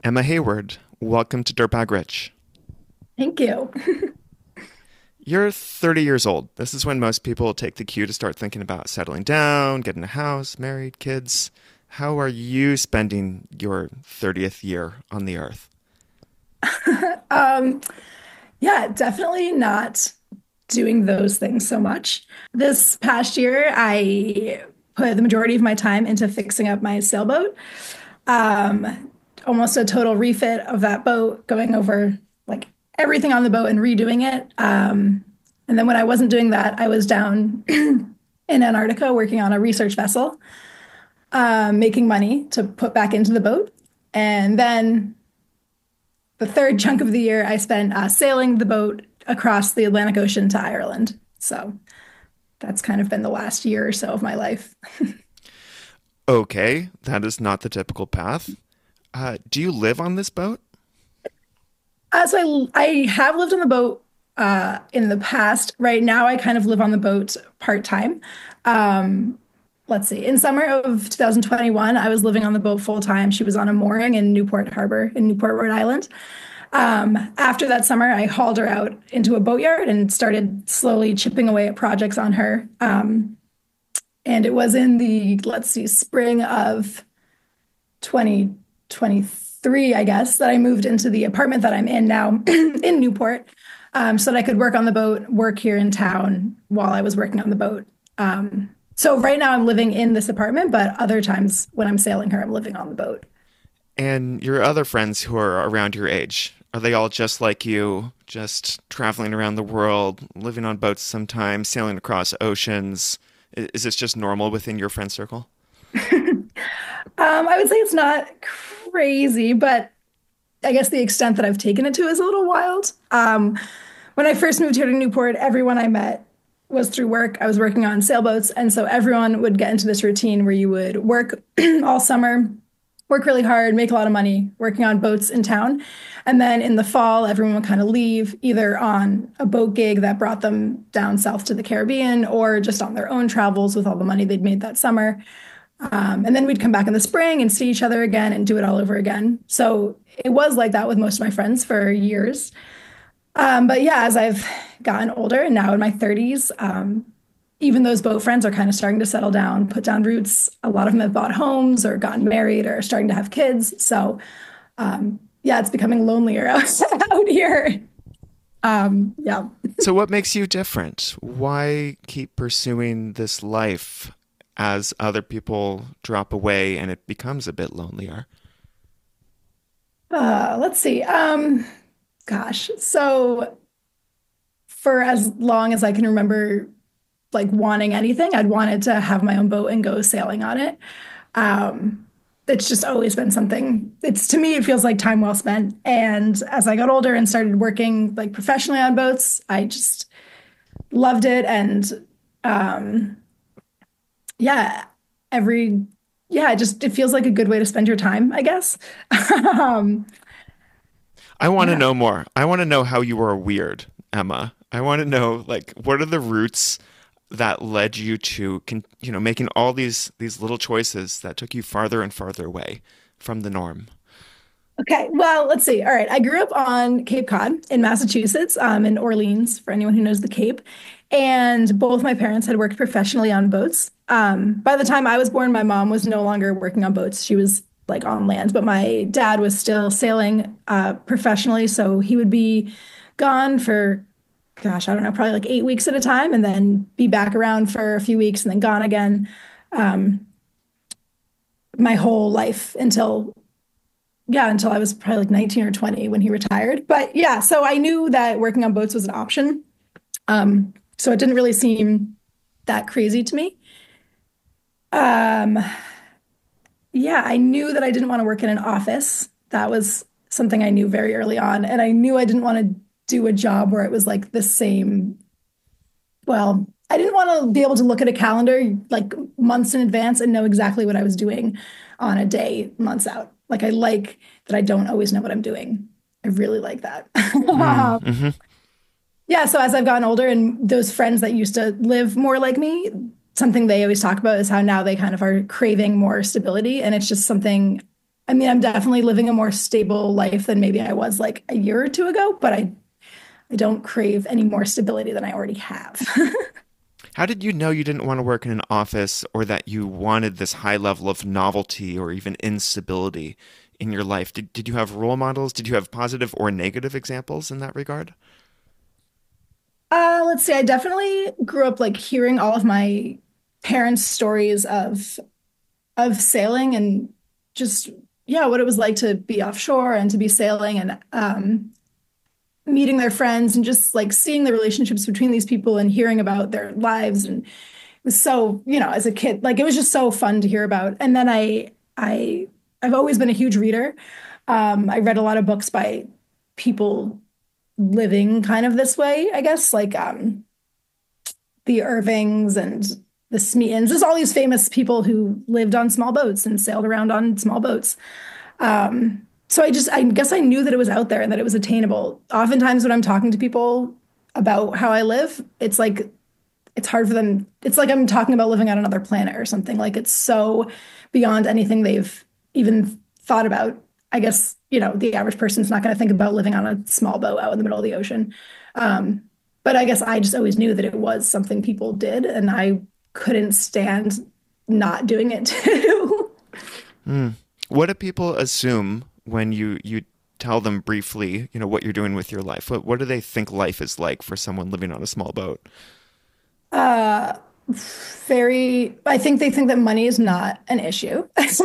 Emma Hayward, welcome to Dirtbag Rich. Thank you. You're 30 years old. This is when most people take the cue to start thinking about settling down, getting a house, married, kids. How are you spending your 30th year on the earth? Um, yeah, definitely not doing those things so much. This past year, I put the majority of my time into fixing up my sailboat. Almost a total refit of that boat, going over like everything on the boat and redoing it. And then when I wasn't doing that, I was down in Antarctica working on a research vessel, making money to put back into the boat. And then the third chunk of the year I spent sailing the boat across the Atlantic Ocean to Ireland. So that's kind of been the last year or so of my life. Okay, that is not the typical path. Do you live on this boat? So I have lived on the boat in the past. Right now, I kind of live on the boat part time. Um, let's see. In summer of 2021, I was living on the boat full time. She was on a mooring in Newport Harbor in Newport, Rhode Island. After that summer, I hauled her out into a boatyard and started slowly chipping away at projects on her. And it was in the, let's see, spring of 2023, I guess, that I moved into the apartment that I'm in now in Newport, so that I could work on the boat, work here in town while I was working on the boat. So right now I'm living in this apartment, but other times when I'm sailing her, I'm living on the boat. And your other friends who are around your age, are they all just like you, just traveling around the world, living on boats sometimes, sailing across oceans? Is this just normal within your friend circle? I would say it's not crazy, but I guess the extent that I've taken it to is a little wild. When I first moved here to Newport, everyone I met was through work. I was working on sailboats, and so everyone would get into this routine where you would work all summer, work really hard, make a lot of money working on boats in town. And then in the fall, everyone would kind of leave either on a boat gig that brought them down south to the Caribbean or just on their own travels with all the money they'd made that summer. And then we'd come back in the spring and see each other again and do it all over again. So it was like that with most of my friends for years. But yeah, as I've gotten older and now in my 30s, even those boat friends are kind of starting to settle down, put down roots. A lot of them have bought homes or gotten married or are starting to have kids. So yeah, it's becoming lonelier out here. Yeah. So, what makes you different? Why keep pursuing this life as other people drop away and it becomes a bit lonelier? Let's see. Gosh. So for as long as I can remember, like wanting anything, I'd wanted to have my own boat and go sailing on it. It's just always been something. It's to me, it feels like time well spent. And as I got older and started working like professionally on boats, I just loved it. And um, yeah, every yeah, it feels like a good way to spend your time, I guess. um, I want to yeah. know more. I want to know how you are weird, Emma. I want to know like what are the roots that led you to making all these little choices that took you farther and farther away from the norm. Okay, well, let's see. All right, I grew up on Cape Cod in Massachusetts, in Orleans, for anyone who knows the Cape. And both my parents had worked professionally on boats. By the time I was born, my mom was no longer working on boats. She was like on land, but my dad was still sailing professionally. So he would be gone for, gosh, I don't know, probably like 8 weeks at a time, and then be back around for a few weeks and then gone again. Um, my whole life until yeah, until I was probably like 19 or 20 when he retired. But yeah, so I knew that working on boats was an option. So it didn't really seem that crazy to me. Um, yeah, I knew that I didn't want to work in an office. That was something I knew very early on. And I knew I didn't want to do a job where it was like the same. Well, I didn't want to be able to look at a calendar like months in advance and know exactly what I was doing on a day months out. Like I like that I don't always know what I'm doing. I really like that. Mm-hmm. Yeah, so as I've gotten older and those friends that used to live more like me, something they always talk about is how now they kind of are craving more stability. And it's just something I mean, I'm definitely living a more stable life than maybe I was like a year or two ago, but I don't crave any more stability than I already have. How did you know you didn't want to work in an office or that you wanted this high level of novelty or even instability in your life? Did you have role models? Did you have positive or negative examples in that regard? Let's see. I definitely grew up like hearing all of my parents' stories of sailing and just yeah, what it was like to be offshore and to be sailing and meeting their friends and just like seeing the relationships between these people and hearing about their lives. And it was so, as a kid, like it was just so fun to hear about. And then I've always been a huge reader. I read a lot of books by people living kind of this way, I guess, like the Irvings and the Smeatons. There's all these famous people who lived on small boats and sailed around on small boats. So I guess I knew that it was out there and that it was attainable. Oftentimes when I'm talking to people about how I live, it's like it's hard for them. It's like I'm talking about living on another planet or something. Like it's so beyond anything they've even thought about. I guess, the average person's not going to think about living on a small boat out in the middle of the ocean. Um, but I guess I just always knew that it was something people did, and I couldn't stand not doing it too. Mm. What do people assume when you tell them briefly, what you're doing with your life? What do they think life is like for someone living on a small boat? Uh, I think they think that money is not an issue,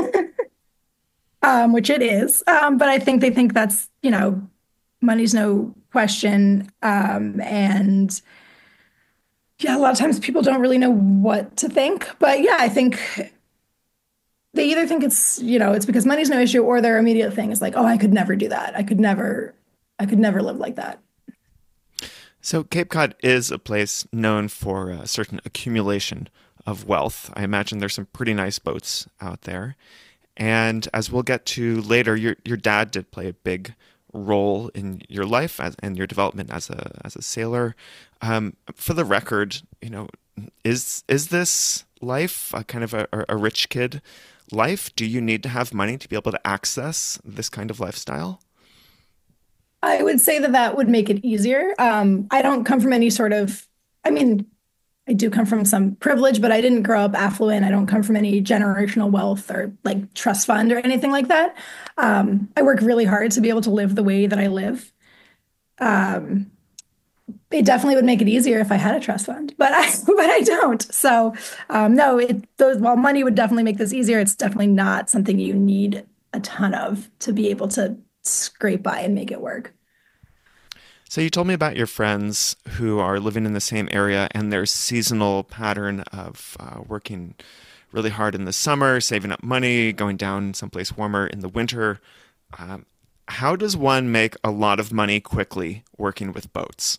which it is. But I think they think that's, money's no question. And yeah, a lot of times people don't really know what to think. But yeah, I think they either think it's because money's no issue, or their immediate thing is like, oh, I could never do that. I could never live like that. So Cape Cod is a place known for a certain accumulation of wealth. I imagine there's some pretty nice boats out there. And as we'll get to later, your dad did play a big role in your life and your development as a sailor. For the record, is this life a kind of a rich kid life? Do you need to have money to be able to access this kind of lifestyle? I would say that that would make it easier. I don't come from any sort of, I mean, I do come from some privilege, but I didn't grow up affluent. I don't come from any generational wealth or like trust fund or anything like that. I work really hard to be able to live the way that I live. Um, it definitely would make it easier if I had a trust fund, but I don't. So no, while money would definitely make this easier, it's definitely not something you need a ton of to be able to scrape by and make it work. So you told me about your friends who are living in the same area and their seasonal pattern of working really hard in the summer, saving up money, going down someplace warmer in the winter. Um, how does one make a lot of money quickly working with boats?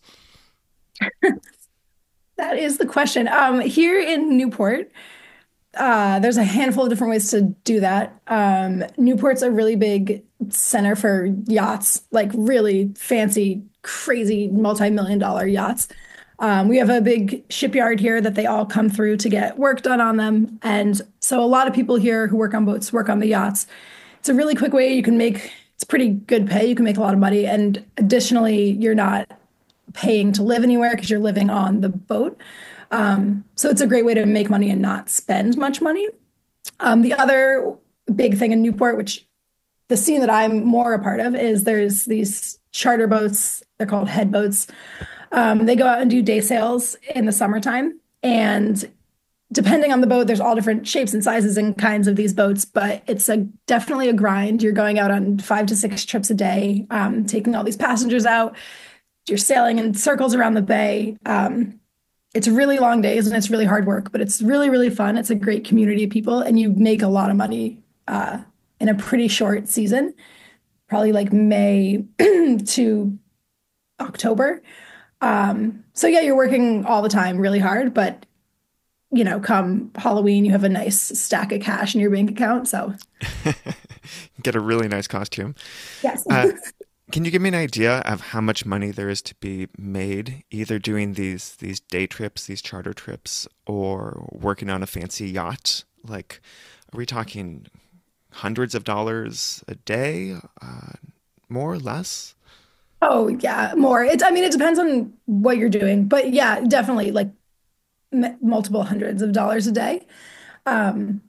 That is the question. Here in Newport, there's a handful of different ways to do that. Newport's a really big center for yachts, like really fancy, crazy, multi-million dollar yachts. We have a big shipyard here that they all come through to get work done on them. And so a lot of people here who work on boats work on the yachts. It's a really quick way it's pretty good pay. You can make a lot of money. And additionally, you're not paying to live anywhere because you're living on the boat. So it's a great way to make money and not spend much money. The other big thing in Newport, which the scene that I'm more a part of, is there's these charter boats. They're called head boats. They go out and do day sails in the summertime. And depending on the boat, there's all different shapes and sizes and kinds of these boats, but it's definitely a grind. You're going out on 5 to 6 trips a day, taking all these passengers out. You're sailing in circles around the bay. It's really long days and it's really hard work, but it's really, really fun. It's a great community of people, and you make a lot of money in a pretty short season, probably like May to October. So yeah, you're working all the time really hard, but come Halloween, you have a nice stack of cash in your bank account. So Get a really nice costume. yes. Can you give me an idea of how much money there is to be made, either doing these day trips, these charter trips, or working on a fancy yacht? Like, are we talking hundreds of dollars a day, more or less? Oh yeah, more. I mean, it depends on what you're doing, but yeah, definitely like multiple hundreds of dollars a day. Um,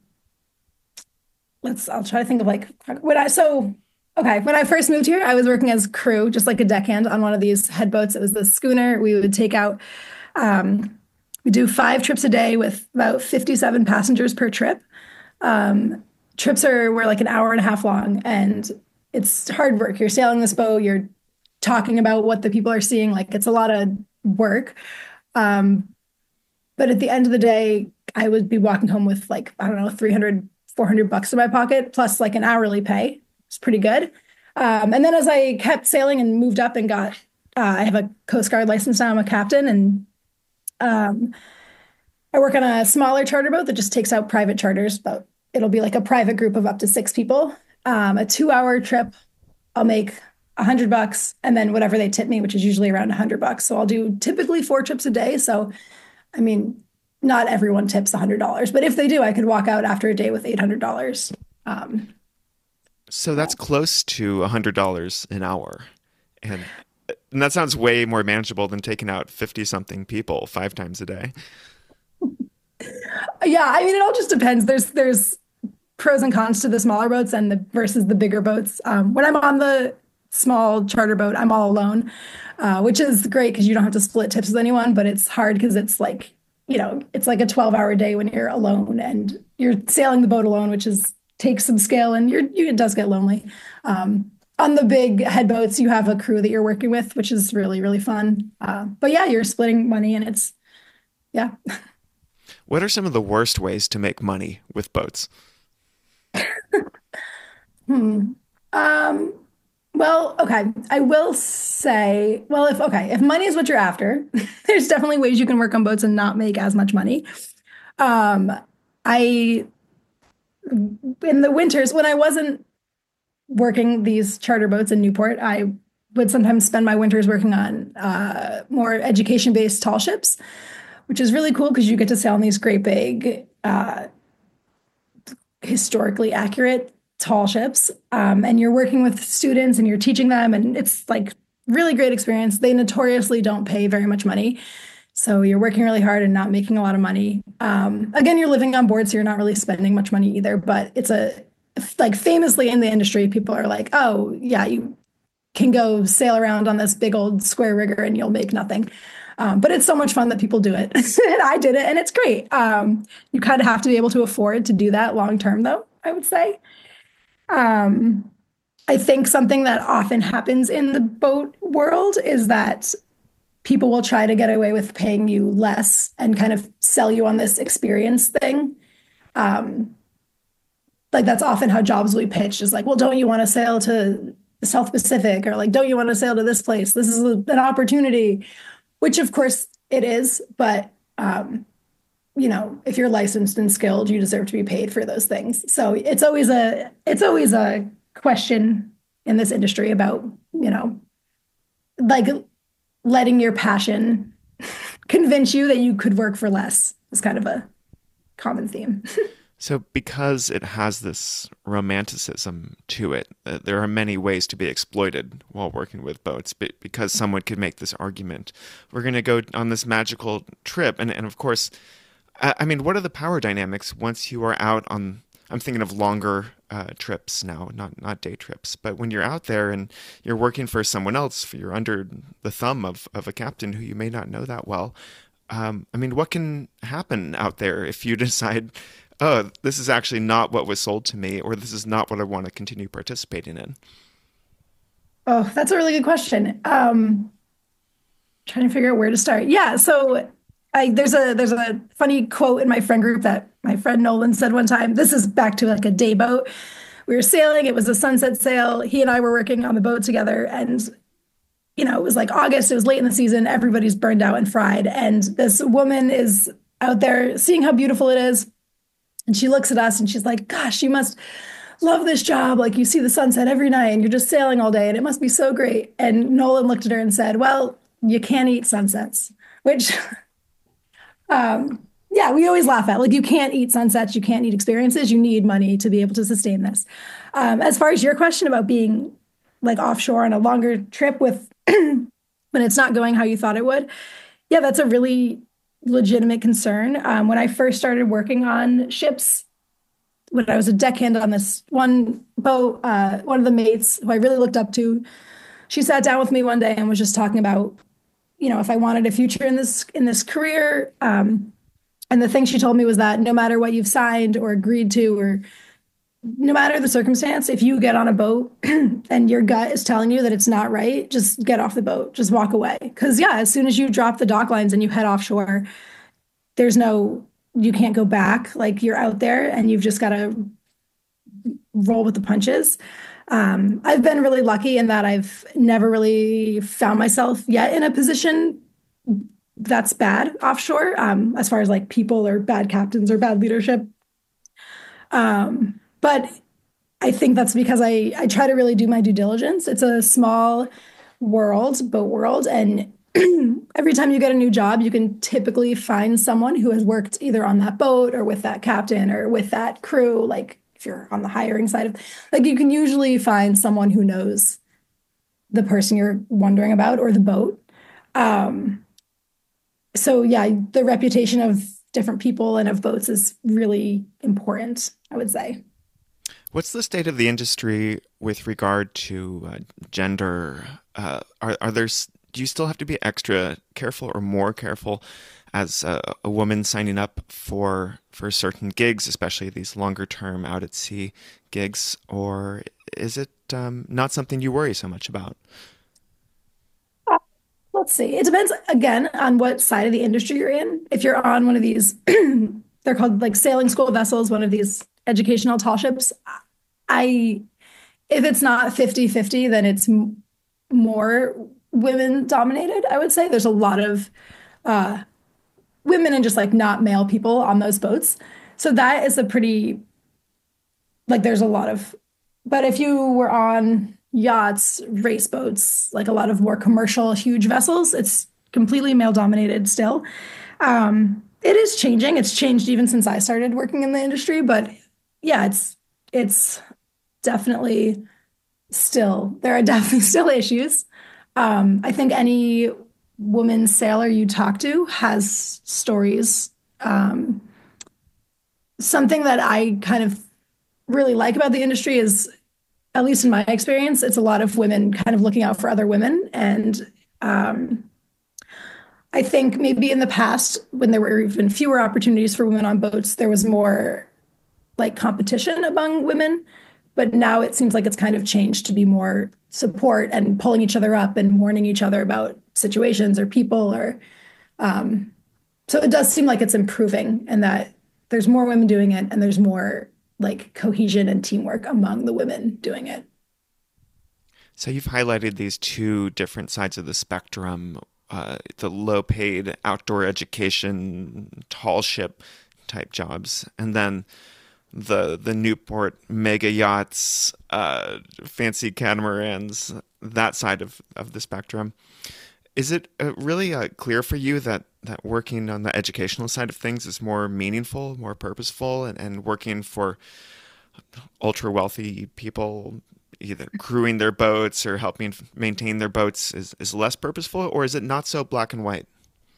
I'll try to think of like when I first moved here, I was working as crew, just like a deckhand on one of these head boats. It was the schooner. We would take out, um, we do 5 trips a day with about 57 passengers per trip. Trips were like an hour and a half long, and it's hard work. You're sailing this boat, you're talking about what the people are seeing. Like it's a lot of work. Um, but at the end of the day, I would be walking home with like, I don't know, 300, $400 in my pocket, plus like an hourly pay. It's pretty good. And then as I kept sailing and moved up and I have a Coast Guard license now, I'm a captain, and um, I work on a smaller charter boat that just takes out private charters, but it'll be like a private group of up to 6 people. A 2-hour trip, I'll make $100, and then whatever they tip me, which is usually around $100. So I'll do typically 4 trips a day. So, I mean, not everyone tips $100, but if they do, I could walk out after a day with $800. Um, So that's close to $100 an hour. And, and that sounds way more manageable than taking out 50 something people 5 times a day. yeah, I mean, it all just depends. There's pros and cons to the smaller boats and the versus the bigger boats. When I'm on the small charter boat, I'm all alone, which is great because you don't have to split tips with anyone. But it's hard because it's like, it's like a 12-hour day when you're alone and you're sailing the boat alone, which is takes some skill, and it does get lonely. On the big head boats, you have a crew that you're working with, which is really, really fun. But yeah, you're splitting money, and yeah. What are some of the worst ways to make money with boats? Hmm. Um, well, okay. I will say, well, if money is what you're after, there's definitely ways you can work on boats and not make as much money. Um, I, in the winters, when I wasn't working these charter boats in Newport, I would sometimes spend my winters working on more education-based tall ships, which is really cool because you get to sail on these great big, historically accurate tall ships. And you're working with students and you're teaching them, and it's like really great experience. They notoriously don't pay very much money. So you're working really hard and not making a lot of money. Again, you're living on board, so you're not really spending much money either. But it's like famously in the industry, people are like, oh, yeah, you can go sail around on this big old square rigger and you'll make nothing. But it's so much fun that people do it. And I did it, and it's great. You kind of have to be able to afford to do that long term, though, I would say. Um, I think something that often happens in the boat world is that people will try to get away with paying you less and kind of sell you on this experience thing. Um, like that's often how jobs will be pitched is like, well, don't you want to sail to the South Pacific, or like, don't you want to sail to this place? This is an opportunity, which of course it is. But, if you're licensed and skilled, you deserve to be paid for those things. So it's always a question in this industry about, like letting your passion convince you that you could work for less is kind of a common theme. So, because it has this romanticism to it, there are many ways to be exploited while working with boats. But because someone could make this argument, we're going to go on this magical trip. And of course, I mean, what are the power dynamics once you are out on? I'm thinking of longer trips now, not day trips. But when you're out there and you're working for someone else, you're under the thumb of a captain who you may not know that well. I mean, what can happen out there if you decide, oh, this is actually not what was sold to me, or this is not what I want to continue participating in? Oh, that's a really good question. Trying to figure out where to start. Yeah, so there's a funny quote in my friend group that my friend Nolan said one time. This is back to like a day boat. We were sailing. It was a sunset sail. He and I were working on the boat together, and it was like August. It was late in the season. Everybody's burned out and fried, and this woman is out there seeing how beautiful it is, and she looks at us and she's like, "Gosh, you must love this job. Like you see the sunset every night, and you're just sailing all day, and it must be so great." And Nolan looked at her and said, "Well, you can't eat sunsets," which Yeah, we always laugh at like you can't eat sunsets, you can't eat experiences, you need money to be able to sustain this. As far as your question about being like offshore on a longer trip with when it's not going how you thought it would, yeah, that's a really legitimate concern. When I first started working on ships, when I was a deckhand on this one boat, one of the mates who I really looked up to, she sat down with me one day and was just talking about, if I wanted a future in this career. And the thing she told me was that no matter what you've signed or agreed to, or no matter the circumstance, if you get on a boat and your gut is telling you that it's not right, just get off the boat, just walk away. Because, yeah, as soon as you drop the dock lines and you head offshore, you can't go back. Like you're out there and you've just got to roll with the punches. I've been really lucky in that I've never really found myself yet in a position that's bad offshore, as far as like people or bad captains or bad leadership. But I think that's because I try to really do my due diligence. It's a small world, boat world, and every time you get a new job, you can typically find someone who has worked either on that boat or with that captain or with that crew. Like if you're on the hiring side of, like you can usually find someone who knows the person you're wondering about or the boat. Um, so yeah, the reputation of different people and of boats is really important, I would say. What's the state of the industry with regard to gender? Are there, do you still have to be extra careful or more careful as a woman signing up for certain gigs, especially these longer term out at sea gigs, or is it not something you worry so much about? Uh, Let's see. It depends again on what side of the industry you're in. If you're on one of these, they're called like sailing school vessels, one of these educational tall ships. I, if it's not 50-50, then it's more women dominated, I would say. There's a lot of uh, women and just like not male people on those boats. So that is a pretty, like, there's a lot of, but if you were on yachts, race boats, like a lot of more commercial, huge vessels, it's completely male dominated still. It is changing. It's changed even since I started working in the industry, but yeah, it's definitely there are definitely still issues. I think any woman sailor you talk to has stories. Something that I kind of really like about the industry is, at least in my experience, it's a lot of women kind of looking out for other women. And I think maybe in the past, when there were even fewer opportunities for women on boats, there was more like competition among women. But now it seems like it's kind of changed to be more support and pulling each other up and warning each other about situations or people or so it does seem like it's improving and that there's more women doing it and there's more like cohesion and teamwork among the women doing it. So you've highlighted these two different sides of the spectrum, the low paid outdoor education, tall ship type jobs, and then the Newport mega yachts, fancy catamarans, that side of the spectrum. Is it really clear for you that working on the educational side of things is more meaningful, more purposeful, and working for ultra wealthy people, either crewing their boats or helping maintain their boats, is less purposeful, or is it not so black and white?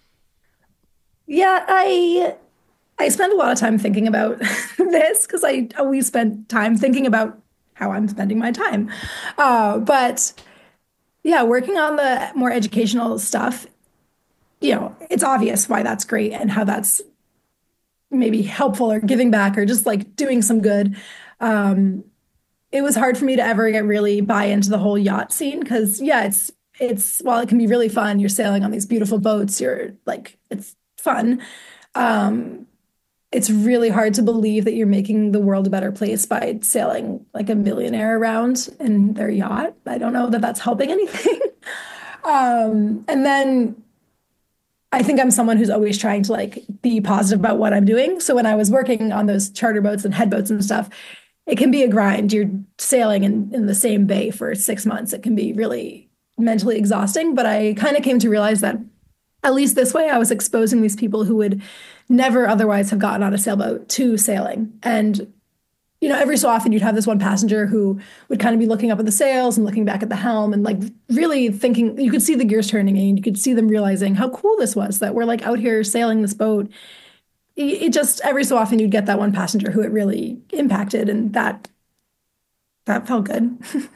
Yeah, I spend a lot of time thinking about this because I always spend time thinking about how I'm spending my time. But yeah, working on the more educational stuff, it's obvious why that's great and how that's maybe helpful or giving back or just like doing some good. Um, it was hard for me to ever get really buy into the whole yacht scene because yeah, it's while it can be really fun, you're sailing on these beautiful boats, you're like it's fun. Um, it's really hard to believe that you're making the world a better place by sailing like a millionaire around in their yacht. I don't know that that's helping anything. And then I think I'm someone who's always trying to like be positive about what I'm doing. So when I was working on those charter boats and head boats and stuff, it can be a grind. You're sailing in the same bay for 6 months. It can be really mentally exhausting. But I kind of came to realize that at least this way, I was exposing these people who would never otherwise have gotten on a sailboat to sailing. And, every so often you'd have this one passenger who would kind of be looking up at the sails and looking back at the helm and like really thinking, you could see the gears turning and you could see them realizing how cool this was, that we're like out here sailing this boat. It just, every so often you'd get that one passenger who it really impacted, and that felt good.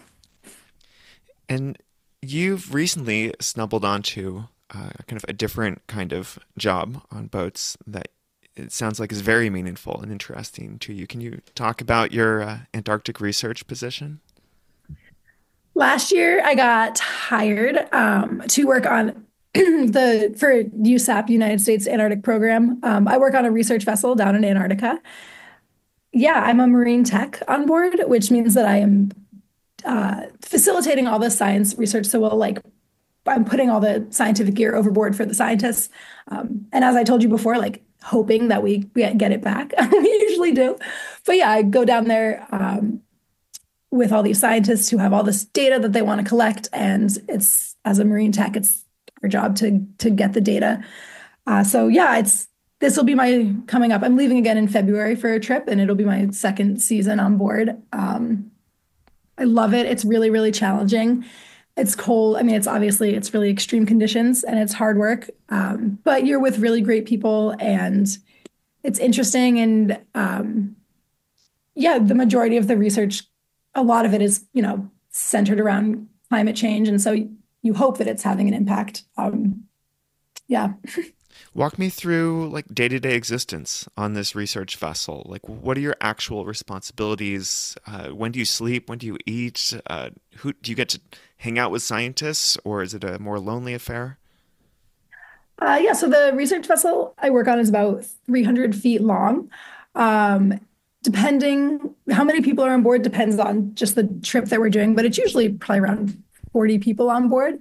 And you've recently stumbled onto kind of a different kind of job on boats that it sounds like is very meaningful and interesting to you. Can you talk about your Antarctic research position? Last year, I got hired to work on for USAP, United States Antarctic Program. I work on a research vessel down in Antarctica. Yeah, I'm a marine tech on board, which means that I am facilitating all the science research. So I'm putting all the scientific gear overboard for the scientists. And as I told you before, like hoping that we get it back. We usually do. But yeah, I go down there with all these scientists who have all this data that they want to collect. And it's, as a marine tech, it's our job to get the data. So yeah, this will be my coming up. I'm leaving again in February for a trip, and it'll be my second season on board. I love it. It's really, really challenging. It's cold. I mean, it's really extreme conditions and it's hard work. But you're with really great people and it's interesting. And yeah, the majority of the research, a lot of it is, centered around climate change. And so you hope that it's having an impact. Yeah. Walk me through like day-to-day existence on this research vessel. Like, what are your actual responsibilities? When do you sleep? When do you eat? Who do you get to hang out with scientists, or is it a more lonely affair? Yeah, so the research vessel I work on is about 300 feet long. Depending how many people are on board depends on just the trip that we're doing, but it's usually probably around 40 people on board.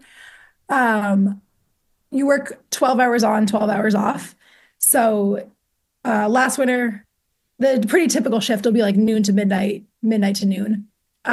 You work 12 hours on, 12 hours off. So last winter, the pretty typical shift will be like noon to midnight, midnight to noon.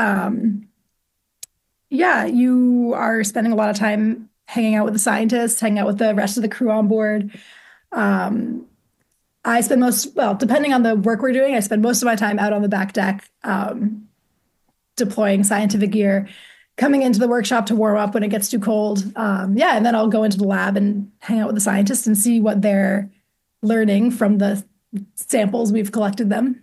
Yeah, you are spending a lot of time hanging out with the scientists, hanging out with the rest of the crew on board. Um, I spend depending on the work we're doing, I spend most of my time out on the back deck, deploying scientific gear, coming into the workshop to warm up when it gets too cold. Yeah, and then I'll go into the lab and hang out with the scientists and see what they're learning from the samples we've collected them.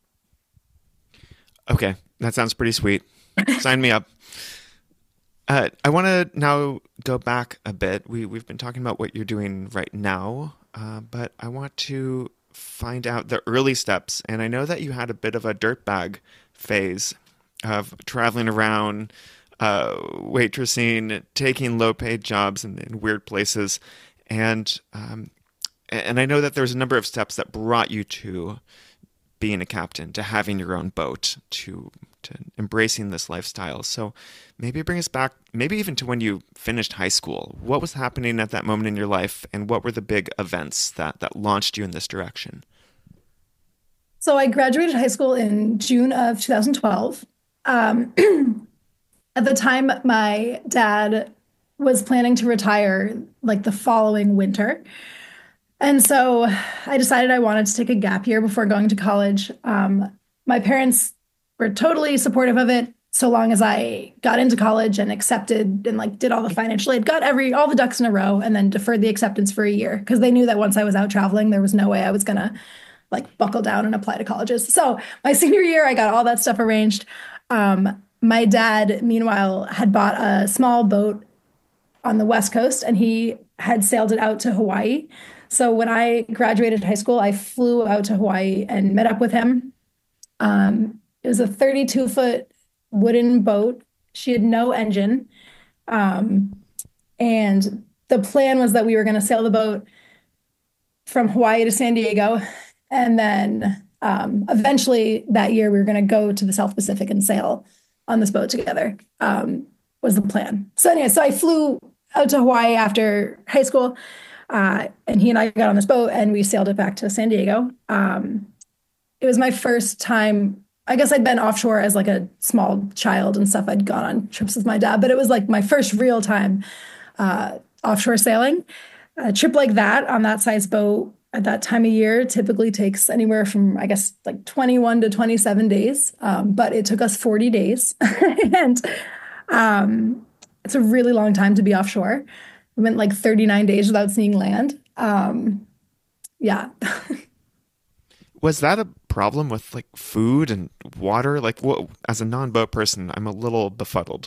Okay, that sounds pretty sweet. Sign me up. I want to now go back a bit. We've been talking about what you're doing right now, but I want to find out the early steps. And I know that you had a bit of a dirtbag phase of traveling around, waitressing, taking low-paid jobs in weird places, and I know that there's a number of steps that brought you to being a captain, to having your own boat, to embracing this lifestyle. So maybe bring us back, maybe even to when you finished high school. What was happening at that moment in your life, and what were the big events that launched you in this direction? So I graduated high school in June of 2012. Um, at the time, my dad was planning to retire like the following winter. And so I decided I wanted to take a gap year before going to college. My parents were totally supportive of it, so long as I got into college and accepted and like did all the financial aid, got all the ducks in a row, and then deferred the acceptance for a year because they knew that once I was out traveling, there was no way I was gonna like buckle down and apply to colleges. So my senior year, I got all that stuff arranged. My dad, meanwhile, had bought a small boat on the West Coast and he had sailed it out to Hawaii. So when I graduated high school, I flew out to Hawaii and met up with him. It was a 32-foot wooden boat. She had no engine. And the plan was that we were going to sail the boat from Hawaii to San Diego. And then eventually that year, we were going to go to the South Pacific and sail on this boat together, was the plan. So anyway, so I flew out to Hawaii after high school. And he and I got on this boat and we sailed it back to San Diego. It was my first time. I guess I'd been offshore as like a small child and stuff. I'd gone on trips with my dad, but it was like my first real time offshore sailing. A trip like that on that size boat at that time of year typically takes anywhere from, I guess, like 21 to 27 days. But it took us 40 days. And um, it's a really long time to be offshore. We went like 39 days without seeing land. Yeah. Was that a problem with like food and water? Like, what, as a non-boat person, I'm a little befuddled.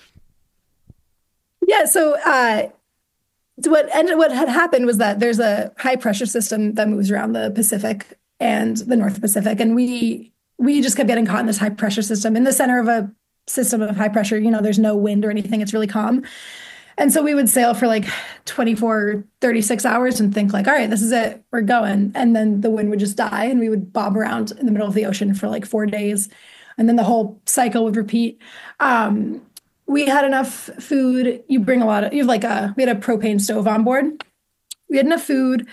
Yeah. So what had happened was that there's a high pressure system that moves around the Pacific and the North Pacific, and we just kept getting caught in this high pressure system in the center of a system of high pressure. There's no wind or anything; it's really calm. And so we would sail for like 24, 36 hours and think like, all right, this is it, we're going. And then the wind would just die, and we would bob around in the middle of the ocean for like 4 days, and then the whole cycle would repeat. Um, we had enough food. You have like we had a propane stove on board. We had enough food,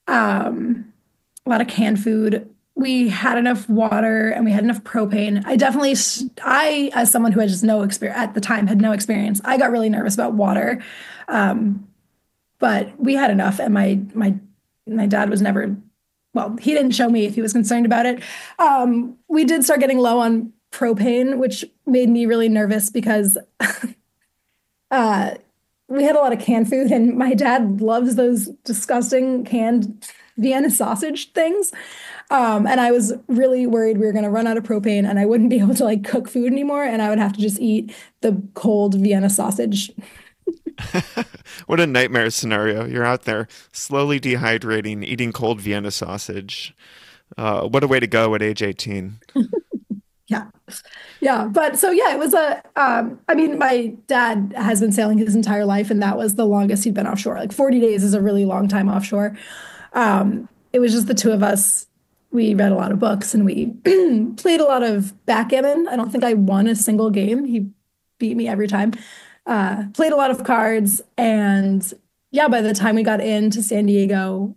a lot of canned food. We had enough water and we had enough propane. As someone who had just no experience at the time, had no experience, I got really nervous about water. Um, but we had enough. And my dad was never, well, he didn't show me if he was concerned about it. We did start getting low on propane, which made me really nervous because uh, we had a lot of canned food, and my dad loves those disgusting canned Vienna sausage things. And I was really worried we were going to run out of propane and I wouldn't be able to like cook food anymore, and I would have to just eat the cold Vienna sausage. What a nightmare scenario. You're out there slowly dehydrating, eating cold Vienna sausage. What a way to go at age 18. Yeah. Yeah. But so, yeah, it was I mean, my dad has been sailing his entire life, and that was the longest he'd been offshore. Like 40 days is a really long time offshore. It was just the two of us. We read a lot of books and we played a lot of backgammon. I don't think I won a single game. He beat me every time. Played a lot of cards. And yeah, by the time we got into San Diego,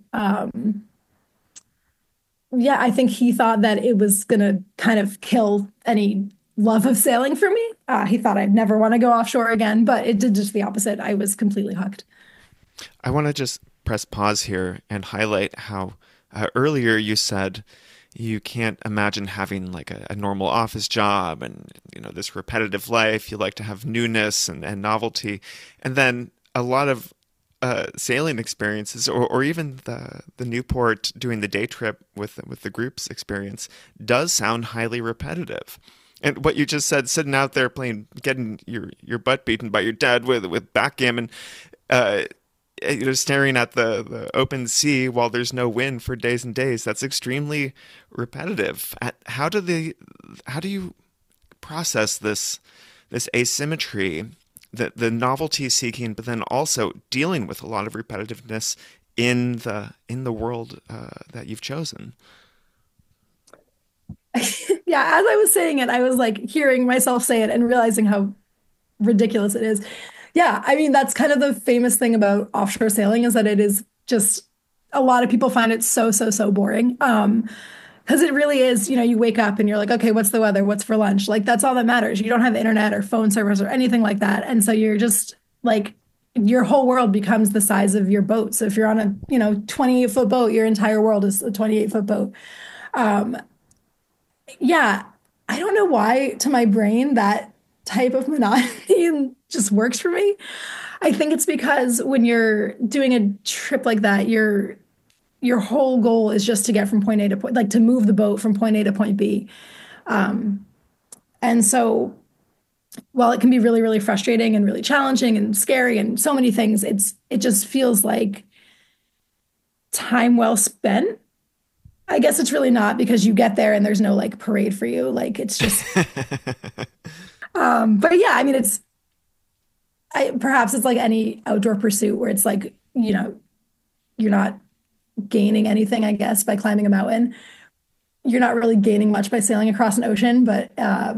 yeah, I think he thought that it was going to kind of kill any love of sailing for me. He thought I'd never want to go offshore again, but it did just the opposite. I was completely hooked. I want to just press pause here and highlight how earlier you said you can't imagine having like a normal office job and this repetitive life. You like to have newness and novelty, and then a lot of sailing experiences, or even the Newport doing the day trip with the group's experience, does sound highly repetitive. And what you just said, sitting out there playing, getting your butt beaten by your dad with backgammon, uh, staring at the open sea while there's no wind for days and days, that's extremely repetitive. How do you process this asymmetry, the novelty seeking, but then also dealing with a lot of repetitiveness in the world that you've chosen? Yeah, as I was saying it, I was like hearing myself say it and realizing how ridiculous it is. Yeah, I mean, that's kind of the famous thing about offshore sailing, is that it is just, a lot of people find it so, so, so boring. Because it really is, you wake up and you're like, okay, what's the weather? What's for lunch? Like, that's all that matters. You don't have internet or phone service or anything like that. And so you're just like, your whole world becomes the size of your boat. So if you're on a, 28-foot boat, your entire world is a 28-foot boat. Um, yeah, I don't know why to my brain that type of monotony just works for me. I think it's because when you're doing a trip like that, your whole goal is just to get from point A to point, like to move the boat from point A to point B. Um, and so while it can be really, really frustrating and really challenging and scary and so many things, it just feels like time well spent. I guess it's really not, because you get there and there's no like parade for you. Like it's just, but yeah, I mean, perhaps it's like any outdoor pursuit where it's like, you're not gaining anything, I guess, by climbing a mountain. You're not really gaining much by sailing across an ocean, but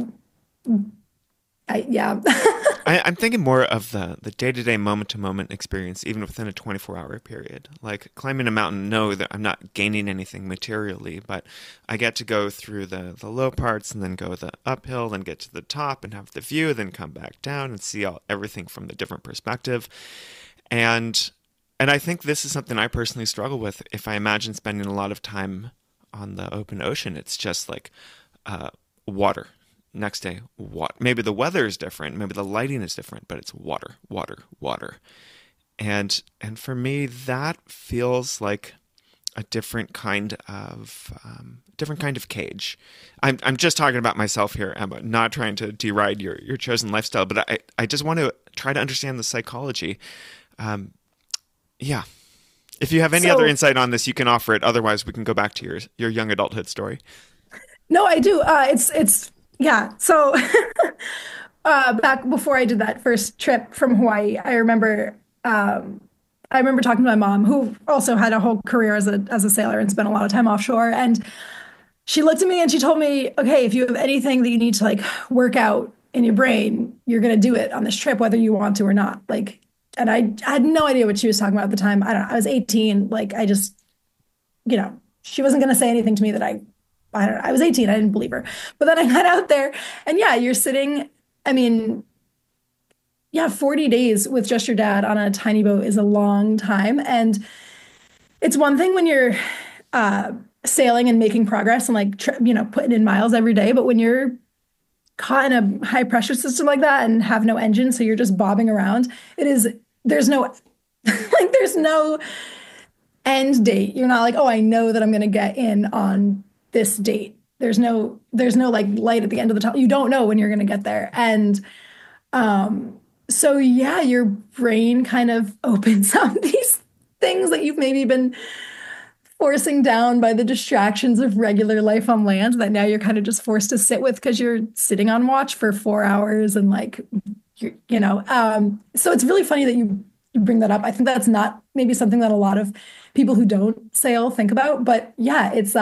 yeah. I'm thinking more of the day-to-day, moment-to-moment experience, even within a 24-hour period. Like climbing a mountain, no, that I'm not gaining anything materially, but I get to go through the low parts and then go the uphill, then get to the top and have the view, then come back down and see everything from the different perspective. And And I think this is something I personally struggle with. If I imagine spending a lot of time on the open ocean, it's just like uh, water. Next day, what? Maybe the weather is different, maybe the lighting is different, but it's water, water, water. And for me, that feels like a different kind of cage. I'm just talking about myself here, Emma, not trying to deride your chosen lifestyle, but I just want to try to understand the psychology. Um, yeah. If you have any other So, insight on this, you can offer it. Otherwise, we can go back to your young adulthood story. no, I do. Yeah. So, back before I did that first trip from Hawaii, I remember talking to my mom, who also had a whole career as a sailor and spent a lot of time offshore. And she looked at me and she told me, okay, if you have anything that you need to like work out in your brain, you're going to do it on this trip, whether you want to or not. Like, and I had no idea what she was talking about at the time. I don't know. I was 18. Like, I just, she wasn't going to say anything to me that I don't know. I was 18. I didn't believe her. But then I got out there and yeah, you're sitting, I mean, yeah, 40 days with just your dad on a tiny boat is a long time. And it's one thing when you're uh, sailing and making progress and like putting in miles every day, but when you're caught in a high pressure system like that and have no engine, so you're just bobbing around, it is there's no there's no end date. You're not like, oh, I know that I'm gonna get in on this date. There's no like light at the end of the tunnel. You don't know when you're gonna get there. And so yeah, your brain kind of opens up these things that you've maybe been forcing down by the distractions of regular life on land that now you're kind of just forced to sit with because you're sitting on watch for 4 hours and like so it's really funny that you bring that up. I think that's not maybe something that a lot of people who don't sail think about, but yeah, it's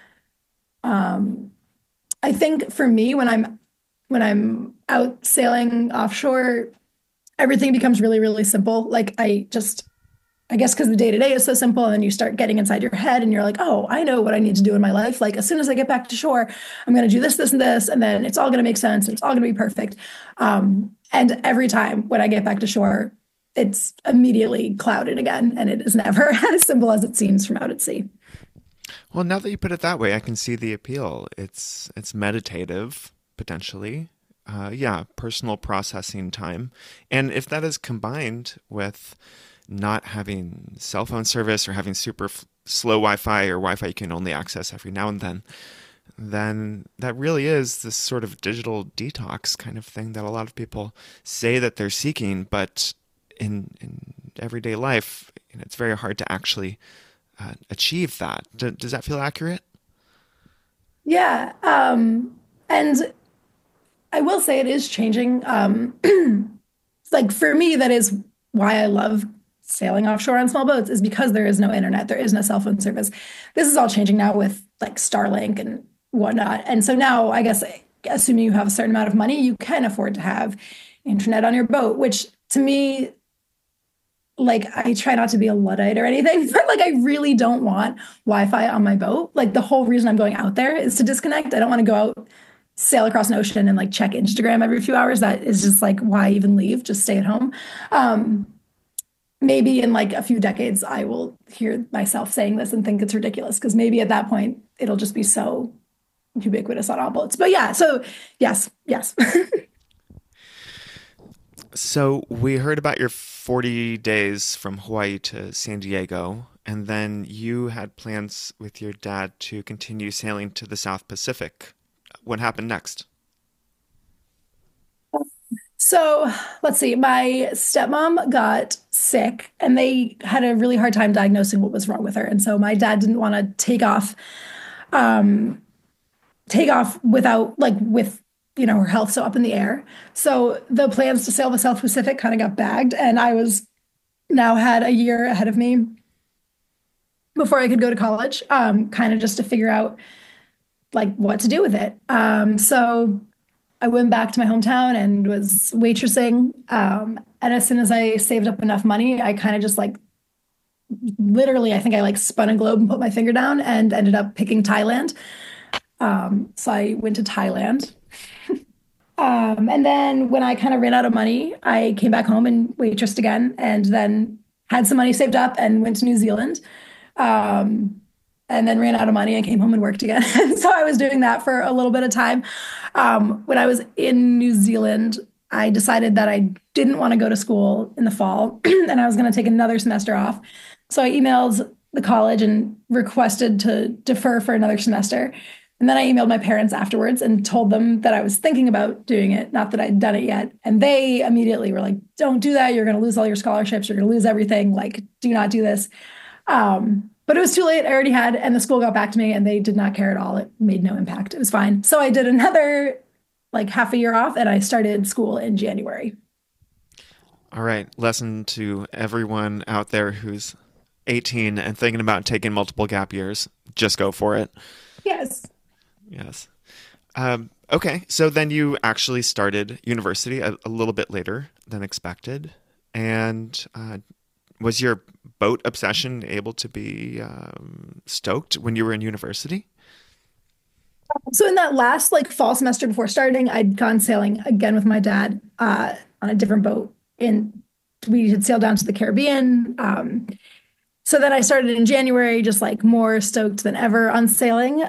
um I think for me when I'm out sailing offshore, everything becomes really, really simple. Like I guess because the day to day is so simple, and then you start getting inside your head and you're like, oh, I know what I need to do in my life. Like as soon as I get back to shore, I'm going to do this, this, and this, and then it's all going to make sense. And it's all going to be perfect. And every time when I get back to shore, it's immediately clouded again, and it is never as simple as it seems from out at sea. Well, now that you put it that way, I can see the appeal. It's meditative potentially. Yeah, personal processing time. And if that is combined with not having cell phone service or having super slow Wi-Fi or Wi-Fi you can only access every now and then that really is this sort of digital detox kind of thing that a lot of people say that they're seeking, but in everyday life, it's very hard to actually achieve that. Does that feel accurate? Yeah. And I will say it is changing. Like for me, that is why I love sailing offshore on small boats is because there is no internet, there is no cell phone service. This is all changing now with like Starlink and whatnot. And so now, I guess, assuming you have a certain amount of money, you can afford to have internet on your boat, which to me, like I try not to be a Luddite or anything, but like I really don't want Wi-Fi on my boat. Like the whole reason I'm going out there is to disconnect. I don't want to go out, sail across an ocean and like check Instagram every few hours. That is just like why even leave? Just stay at home. Maybe in like a few decades, I will hear myself saying this and think it's ridiculous because maybe at that point it'll just be so ubiquitous on all boats. But yeah, so yes, yes. So we heard about your 40 days from Hawaii to San Diego, and then you had plans with your dad to continue sailing to the South Pacific. What happened next? So let's see. My stepmom got sick and they had a really hard time diagnosing what was wrong with her. And so my dad didn't want to um, take off without like with her health so up in the air. So the plans to sail the South Pacific kind of got bagged, and I was now had a year ahead of me before I could go to college, kind of just to figure out like what to do with it. So I went back to my hometown and was waitressing. And as soon as I saved up enough money, I kind of just like literally, I think I like spun a globe and put my finger down and ended up picking Thailand. So I went to Thailand. And then when I kind of ran out of money, I came back home and waitressed again. And then had some money saved up and went to New Zealand. Um, and then ran out of money and came home and worked again. And so I was doing that for a little bit of time. When I was in New Zealand, I decided that I didn't want to go to school in the fall and I was going to take another semester off. So I emailed the college and requested to defer for another semester. And then I emailed my parents afterwards and told them that I was thinking about doing it, not that I'd done it yet. And they immediately were like, don't do that. You're going to lose all your scholarships. You're going to lose everything. Like, do not do this. But it was too late. I already had, and the school got back to me and they did not care at all. It made no impact. It was fine. So I did another like half a year off and I started school in January. All right. Lesson to everyone out there who's 18 and thinking about taking multiple gap years. Just go for it. Yes. Yes. Okay. So then you actually started university a little bit later than expected. And was your boat obsession able to be stoked when you were in university? So in that last like fall semester before starting, I'd gone sailing again with my dad on a different boat. And we had sailed down to the Caribbean. So then I started in January, just like more stoked than ever on sailing.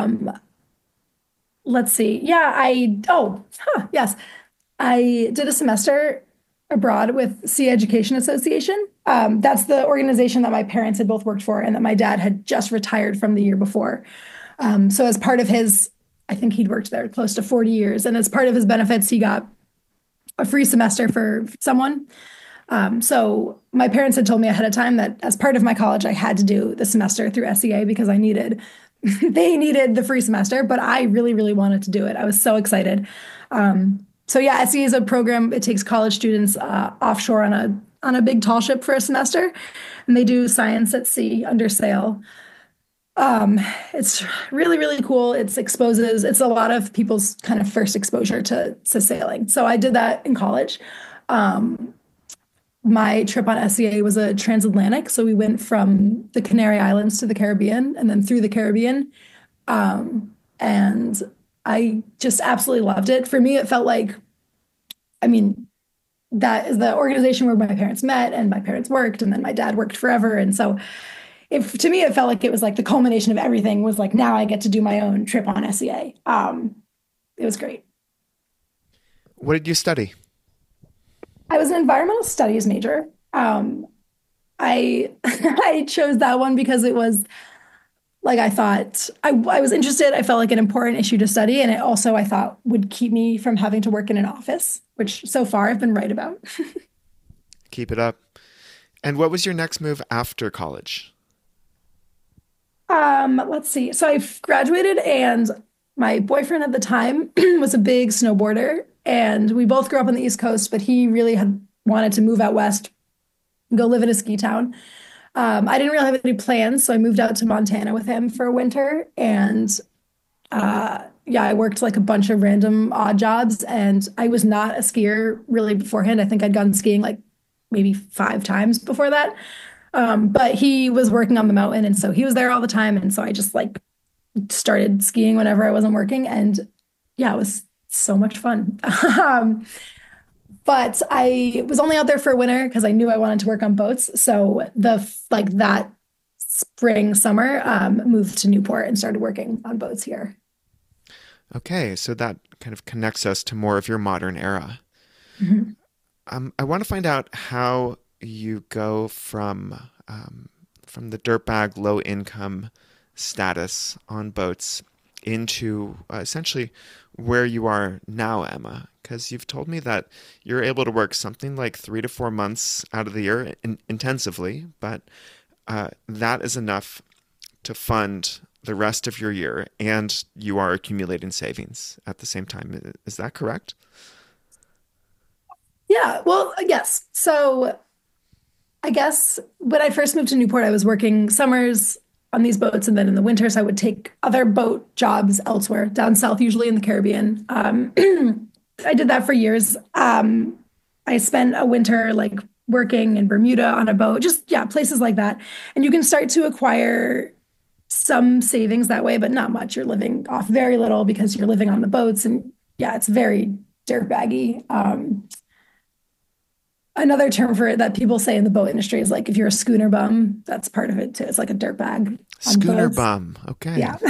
Let's see. Yeah, yes. I did a semester abroad with Sea Education Association. That's the organization that my parents had both worked for and that my dad had just retired from the year before. So as part of his, I think he'd worked there close to 40 years. And as part of his benefits, he got a free semester for someone. So my parents had told me ahead of time that as part of my college, I had to do the semester through SEA because they needed the free semester, but I really, really wanted to do it. I was so excited. So yeah, SEA is a program. It takes college students offshore on a big tall ship for a semester, and they do science at sea under sail. It's really, really cool. It's a lot of people's kind of first exposure to sailing. So I did that in college. My trip on SEA was a transatlantic. So we went from the Canary Islands to the Caribbean and then through the Caribbean. And I just absolutely loved it. For me, it felt like, I mean, that is the organization where my parents met and my parents worked, and then my dad worked forever. And so if to me, it felt like it was like the culmination of everything was like, now I get to do my own trip on SEA. It was great. What did you study? I was an environmental studies major. I I chose that one because it was like I thought I was interested. I felt like an important issue to study, and it also I thought would keep me from having to work in an office, which so far I've been right about. Keep it up. And what was your next move after college? Let's see. So I graduated, and my boyfriend at the time was a big snowboarder, and we both grew up on the East Coast, but he really had wanted to move out west, go live in a ski town. I didn't really have any plans, so I moved out to Montana with him for a winter, and yeah, I worked like a bunch of random odd jobs, and I was not a skier really beforehand. I think I'd gone skiing like maybe 5 times before that. But he was working on the mountain, and so he was there all the time, and so I just like started skiing whenever I wasn't working, and yeah, it was so much fun. But I was only out there for a winter because I knew I wanted to work on boats. So like that spring, summer, moved to Newport and started working on boats here. Okay, so that kind of connects us to more of your modern era. Mhm. I want to find out how you go from the dirtbag low income status on boats into essentially where you are now, Emma, because you've told me that you're able to work something like 3 to 4 months out of the year intensively, but that is enough to fund the rest of your year, and you are accumulating savings at the same time. Is that correct? Yeah, well, yes. So I guess when I first moved to Newport, I was working summers on these boats, and then in the winters, I would take other boat jobs elsewhere, down south, usually in the Caribbean. I did that for years. I spent a winter like working in Bermuda on a boat, just yeah, places like that. And you can start to acquire some savings that way, but not much. You're living off very little because you're living on the boats, and yeah, it's very dirtbaggy. Another term for it that people say in the boat industry is like if you're a schooner bum, that's part of it too. It's like a dirt bag on Schooner boats. bum. Okay. Yeah.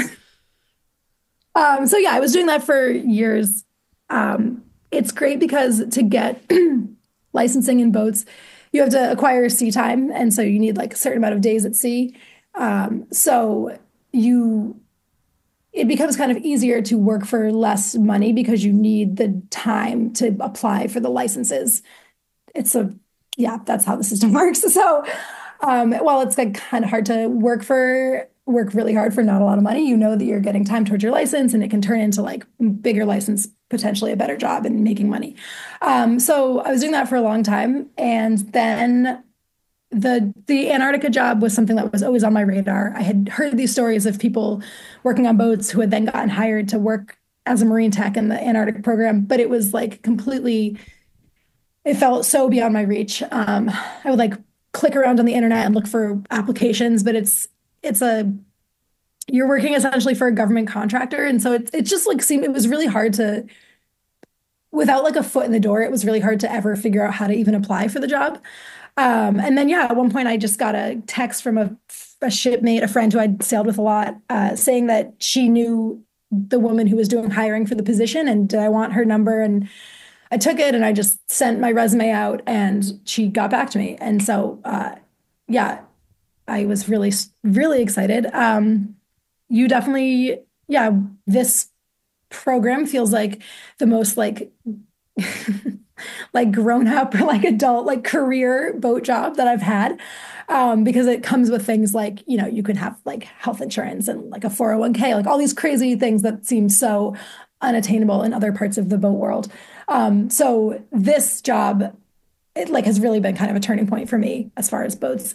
So yeah, I was doing that for years. It's great because to get licensing in boats, you have to acquire sea time, and so you need like a certain amount of days at sea. So you it becomes kind of easier to work for less money because you need the time to apply for the licenses. It's a Yeah, that's how the system works. So while it's like kind of hard to work really hard for not a lot of money, you know that you're getting time towards your license and it can turn into like bigger license, potentially a better job and making money. So I was doing that for a long time. And then the Antarctica job was something that was always on my radar. I had heard these stories of people working on boats who had then gotten hired to work as a marine tech in the Antarctic program, but it was like completely, it felt so beyond my reach. I would like click around on the internet and look for applications, but it's a you're working essentially for a government contractor, and so it just like seemed it was really hard to without like a foot in the door. It was really hard to ever figure out how to even apply for the job. And then yeah, at one point I just got a text from a shipmate, a friend who I'd sailed with a lot, saying that she knew the woman who was doing hiring for the position, and did I want her number and I took it and I just sent my resume out and she got back to me. And so, yeah, I was really, really excited. You definitely, yeah, this program feels like the most like, like grown up or like adult, like career boat job that I've had. Because it comes with things like, you know, you can have like health insurance and like a 401k, like all these crazy things that seem so unattainable in other parts of the boat world. So this job, it like has really been kind of a turning point for me as far as boats.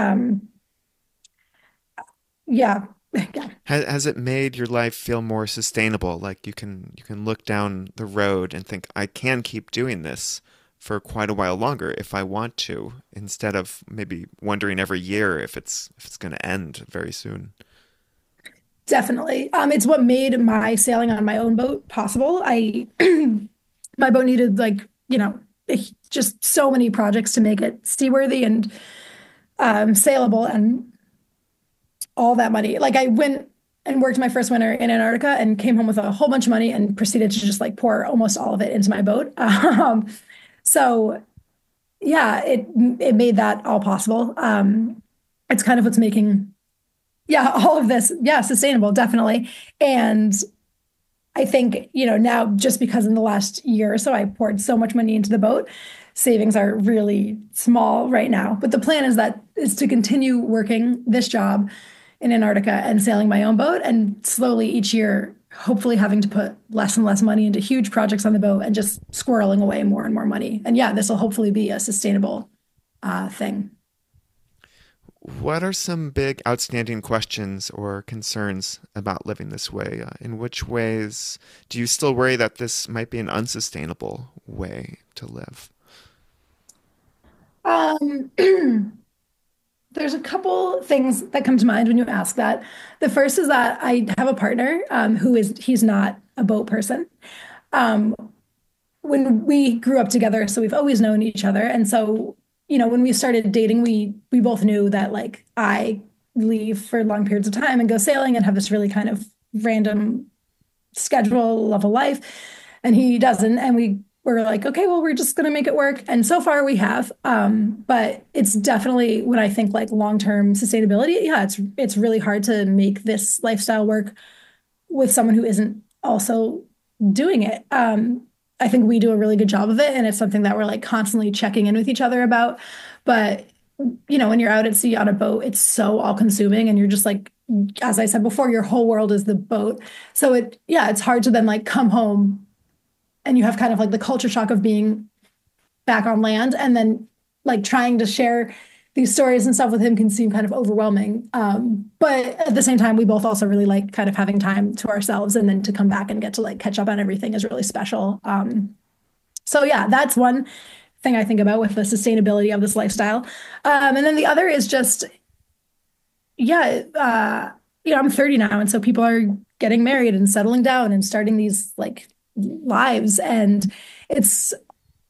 Yeah, yeah, Has it made your life feel more sustainable? Like you can look down the road and think, I can keep doing this for quite a while longer if I want to, instead of maybe wondering every year if it's going to end very soon. definitely. It's what made my sailing on my own boat possible. My boat needed like, you know, just so many projects to make it seaworthy and saleable and all that money. Like I went and worked my first winter in Antarctica and came home with a whole bunch of money and proceeded to just like pour almost all of it into my boat. So yeah, it made that all possible. It's kind of what's making yeah all of this yeah sustainable, definitely. And I think, you know, now just because in the last year or so I poured so much money into the boat, savings are really small right now. But the plan is to continue working this job in Antarctica and sailing my own boat and slowly each year, hopefully having to put less and less money into huge projects on the boat and just squirreling away more and more money. And yeah, this will hopefully be a sustainable thing. What are some big outstanding questions or concerns about living this way? In which ways do you still worry that this might be an unsustainable way to live? Um, there's a couple things that come to mind when you ask that. The first is that I have a partner he's not a boat person. Um, when we grew up together, so we've always known each other. And so, you know, when we started dating, we both knew that like I leave for long periods of time and go sailing and have this really kind of random schedule of a life, and he doesn't. And we were like, okay, well, we're just gonna make it work. And so far we have. But it's definitely when I think like long-term sustainability, yeah, it's really hard to make this lifestyle work with someone who isn't also doing it. I think we do a really good job of it, and it's something that we're like constantly checking in with each other about. But you know, when you're out at sea on a boat, it's so all-consuming, and you're just like, as I said before, your whole world is the boat. So yeah, it's hard to then like come home and you have kind of like the culture shock of being back on land, and then like trying to share these stories and stuff with him can seem kind of overwhelming. But at the same time, we both also really like kind of having time to ourselves, and then to come back and get to like catch up on everything is really special. So yeah, that's one thing I think about with the sustainability of this lifestyle. And then the other is just, yeah, you know, I'm 30 now, and so people are getting married and settling down and starting these like lives, and it's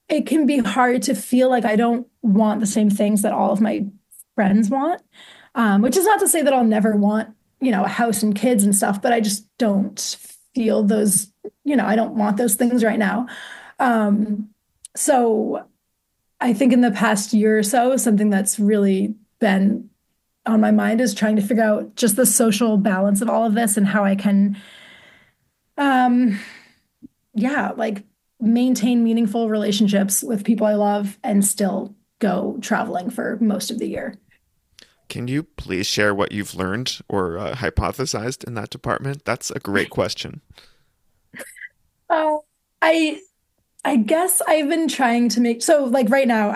it can be hard to feel like I don't want the same things that all of my friends want. Which is not to say that I'll never want, a house and kids and stuff, but I just don't feel those, I don't want those things right now. Um, so I think in the past year or so, something that's really been on my mind is trying to figure out just the social balance of all of this and how I can, um, yeah, like maintain meaningful relationships with people I love and still go traveling for most of the year. Can you please share what you've learned or hypothesized in that department? That's a great question. Oh, I I guess I've been trying to make so like right now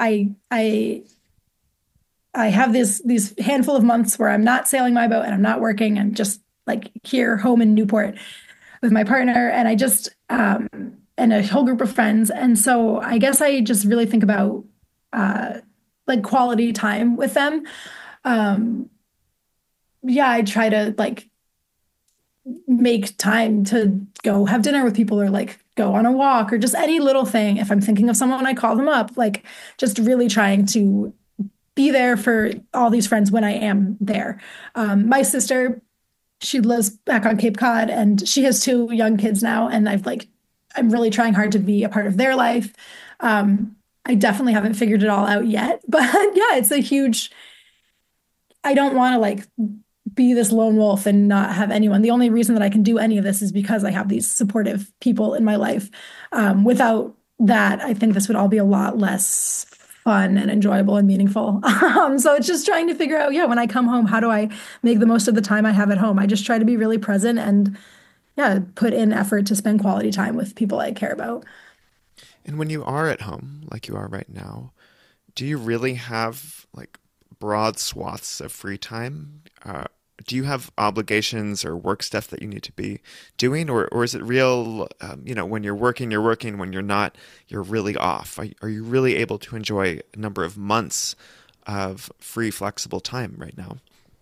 I have these handful of months where I'm not sailing my boat and I'm not working. I'm just like here home in Newport with my partner and I just and a whole group of friends. And so I guess I just really think about uh like quality time with them. Um yeah, I try to like make time to go have dinner with people or like go on a walk or just any little thing. If I'm thinking of someone, I call them up, like just really trying to be there for all these friends when I am there. My sister, she lives back on Cape Cod and she has two young kids now. And I'm really trying hard to be a part of their life. I definitely haven't figured it all out yet, but yeah, it's a huge, I don't want to like be this lone wolf and not have anyone. The only reason that I can do any of this is because I have these supportive people in my life. Without that, I think this would all be a lot less fun and enjoyable and meaningful. So it's just trying to figure out, yeah, when I come home, how do I make the most of the time I have at home? I just try to be really present and yeah, put in effort to spend quality time with people I care about. And when you are at home, like you are right now, do you really have like broad swaths of free time? Do you have obligations or work stuff that you need to be doing, or is it real? When you're working. When you're not, you're really off. Are you really able to enjoy a number of months of free, flexible time right now?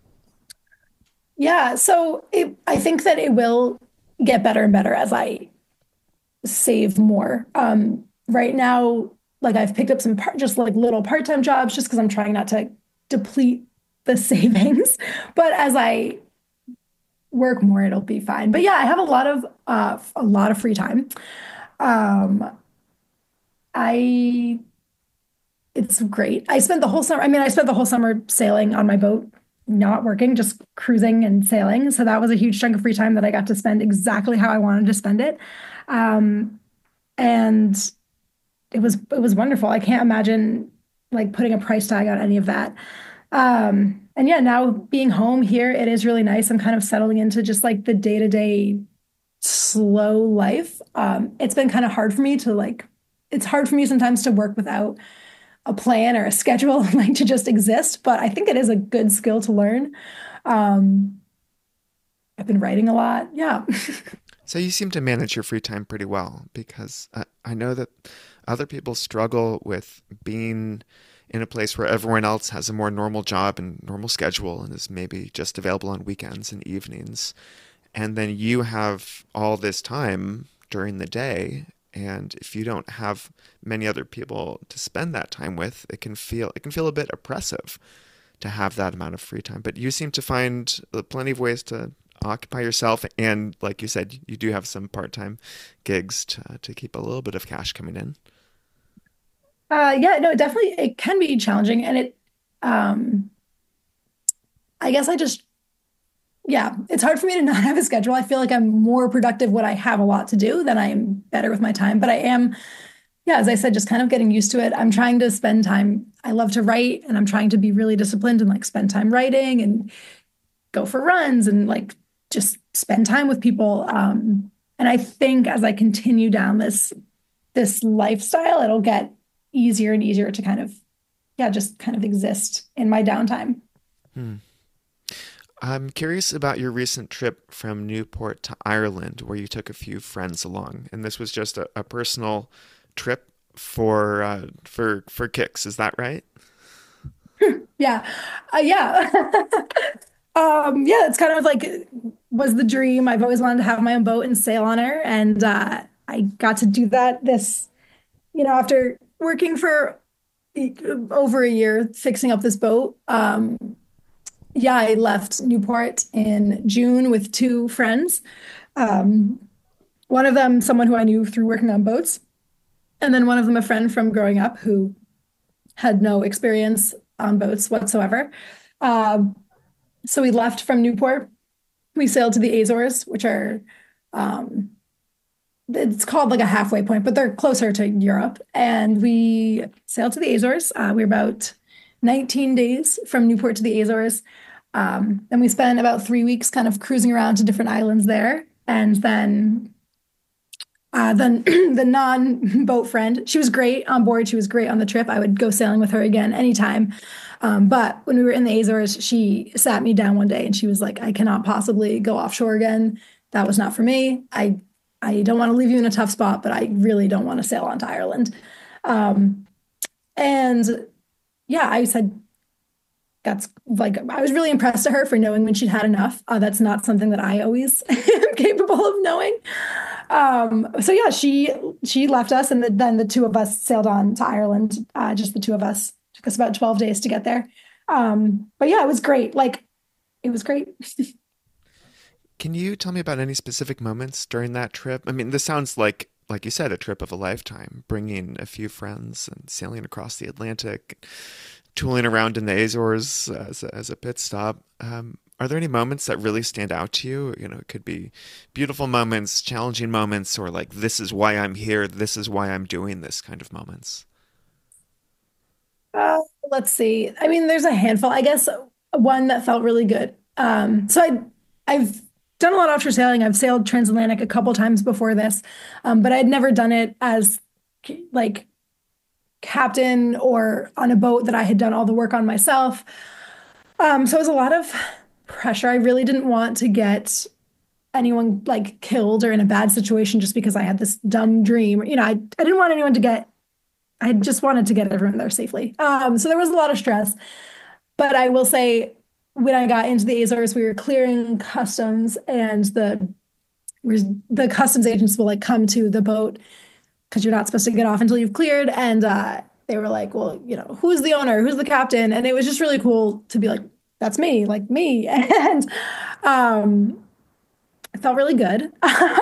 Yeah, so I think that it will get better and better as I save more. Right now, like I've picked up some just like little part-time jobs just because I'm trying not to deplete the savings. But as I work more, it'll be fine. But yeah, I have a lot of free time. Um, I it's great. I spent the whole summer. I mean, I spent the whole summer sailing on my boat, not working, just cruising and sailing. So that was a huge chunk of free time that I got to spend exactly how I wanted to spend it. Um, and it was wonderful. I can't imagine like putting a price tag on any of that. And yeah, now being home here, it is really nice. I'm kind of settling into just like the day-to-day slow life. It's been kind of hard for me to like, it's hard for me sometimes to work without a plan or a schedule, like to just exist, but I think it is a good skill to learn. Um, I've been writing a lot. Yeah. So you seem to manage your free time pretty well because I know that other people struggle with being in a place where everyone else has a more normal job and normal schedule and is maybe just available on weekends and evenings. And then you have all this time during the day. And if you don't have many other people to spend that time with, it can feel a bit oppressive to have that amount of free time. But you seem to find plenty of ways to occupy yourself. And like you said, you do have some part-time gigs to keep a little bit of cash coming in. Yeah, no, definitely it can be challenging. And um, I guess yeah, it's hard for me to not have a schedule. I feel like I'm more productive when I have a lot to do than I am better with my time. But I am, yeah, as I said, just kind of getting used to it. I'm trying to spend time. I love to write and I'm trying to be really disciplined and like spend time writing and go for runs and like just spend time with people. And I think as I continue down this lifestyle, it'll get easier and easier to kind of, yeah, just kind of exist in my downtime. Hmm. I'm curious about your recent trip from Newport to Ireland, where you took a few friends along, and this was just a personal trip for kicks. Is that right? Yeah. Yeah. Yeah, it's kind of like was the dream. I've always wanted to have my own boat and sail on her. And I got to do that after working for over a year fixing up this boat. Yeah, I left Newport in June with two friends. Um, one of them, someone who I knew through working on boats, and then one of them, a friend from growing up who had no experience on boats whatsoever. Um, so we left from Newport. We sailed to the Azores, which are um, it's called like a halfway point, but they're closer to Europe. And we sailed to the Azores. We were about 19 days from Newport to the Azores. And we spent about 3 weeks kind of cruising around to different islands there. And then the non-boat friend, she was great on board. She was great on the trip. I would go sailing with her again anytime. But when we were in the Azores, she sat me down one day and she was like, I cannot possibly go offshore again. That was not for me. I don't want to leave you in a tough spot, but I really don't want to sail on to Ireland. Um, and yeah, I said, that's like, I was really impressed at her for knowing when she'd had enough. That's not something that I always am capable of knowing. So yeah, she left us, and then the two of us sailed on to Ireland. Just the two of us. Took us about 12 days to get there. But yeah, it was great. Like it was great. Can you tell me about any specific moments during that trip? I mean, this sounds like you said, a trip of a lifetime, bringing a few friends and sailing across the Atlantic, tooling around in the Azores as a pit stop. Are there any moments that really stand out to you? You know, it could be beautiful moments, challenging moments, or like, this is why I'm here, this is why I'm doing this kind of moments. Uh, let's see. I mean, there's a handful. I guess one that felt really good. I've done a lot of offshore sailing. I've sailed transatlantic a couple times before this, but I'd never done it as like captain or on a boat that I had done all the work on myself. So it was a lot of pressure. I really didn't want to get anyone like killed or in a bad situation just because I had this dumb dream. You know, I didn't want anyone to get, I just wanted to get everyone there safely. So there was a lot of stress. But I will say, when I got into the Azores, we were clearing customs, and the customs agents will like come to the boat because you're not supposed to get off until you've cleared. And they were like, well, you know, who's the owner? Who's the captain? And it was just really cool to be like, that's me, like me. And it felt really good.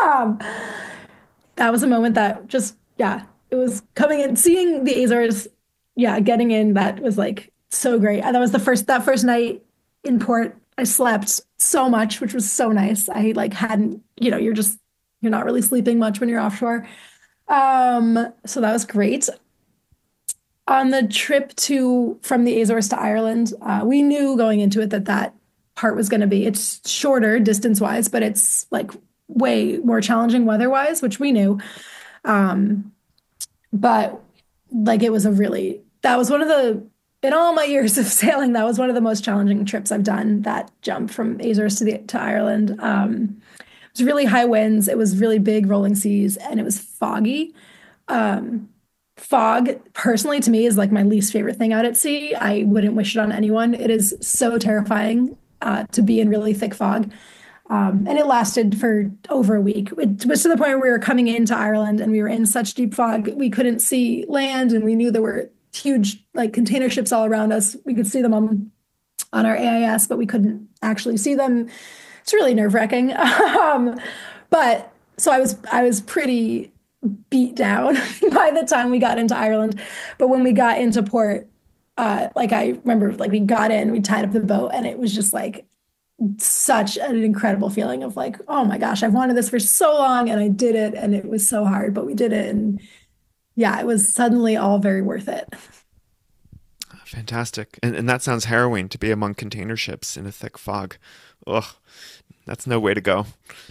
That was a moment that just, yeah, it was coming in, seeing the Azores, yeah, getting in, that was like so great. And that first night in port, I slept so much, which was so nice. I like hadn't, you know, you're not really sleeping much when you're offshore. So that was great. On the trip from the Azores to Ireland, we knew going into it that that part was going to be, it's shorter distance wise, but it's like way more challenging weather wise, which we knew. Um, but like it was that was one of in all my years of sailing, that was one of the most challenging trips I've done, that jump from Azores to Ireland. It was really high winds. It was really big rolling seas, and it was foggy. Um, Fog, personally, to me, is like my least favorite thing out at sea. I wouldn't wish it on anyone. It is so terrifying to be in really thick fog. And it lasted for over a week. It was to the point where we were coming into Ireland and we were in such deep fog, we couldn't see land, and we knew there were huge like container ships all around us. We could see them on our AIS, but we couldn't actually see them. It's really nerve-wracking. But so I was pretty beat down by the time we got into Ireland. But when we got into port, like I remember, like we got in, we tied up the boat, and it was just like such an incredible feeling of like, oh my gosh, I've wanted this for so long, and I did it, and it was so hard, but we did it, and yeah, it was suddenly all very worth it. Fantastic. And that sounds harrowing, to be among container ships in a thick fog. Ugh, that's no way to go.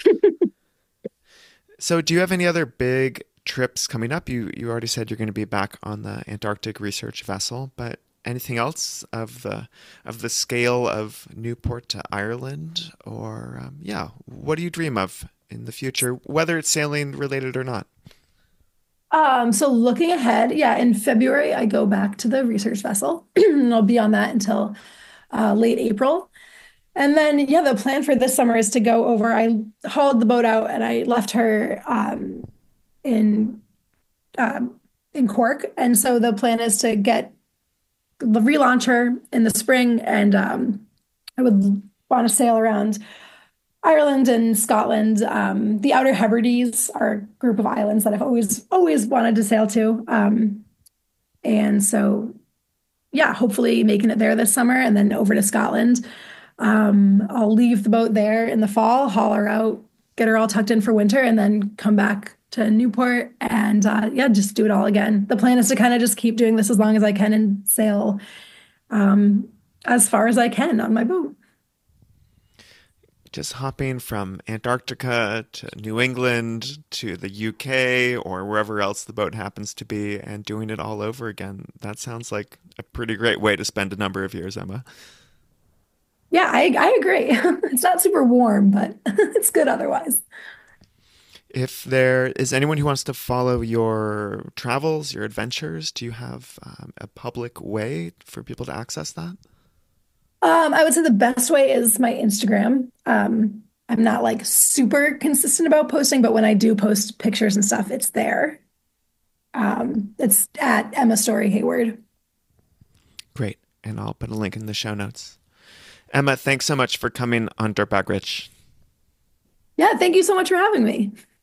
So, do you have any other big trips coming up? You already said you're going to be back on the Antarctic research vessel, but anything else of the scale of Newport to Ireland, or yeah, what do you dream of in the future, whether it's sailing related or not? So looking ahead, yeah, in February, I go back to the research vessel. And I'll be on that until late April. And then, yeah, the plan for this summer is to go over. I hauled the boat out and I left her in um, in Cork. And so the plan is to relaunch her in the spring. And I would want to sail around Ireland and Scotland. The Outer Hebrides are a group of islands that I've always wanted to sail to. And so, yeah, hopefully making it there this summer and then over to Scotland. I'll leave the boat there in the fall, haul her out, get her all tucked in for winter, and then come back to Newport and yeah, just do it all again. The plan is to kind of just keep doing this as long as I can and sail as far as I can on my boat. Just hopping from Antarctica to New England to the UK or wherever else the boat happens to be and doing it all over again. That sounds like a pretty great way to spend a number of years, Emma. Yeah, I agree. It's not super warm, but it's good otherwise. If there is anyone who wants to follow your travels, your adventures, do you have a public way for people to access that? I would say the best way is my Instagram. I'm not like super consistent about posting, but when I do post pictures and stuff, it's there. It's at Emma Story Hayward. Great. And I'll put a link in the show notes. Emma, thanks so much for coming on Dirtbag Rich. Yeah, thank you so much for having me.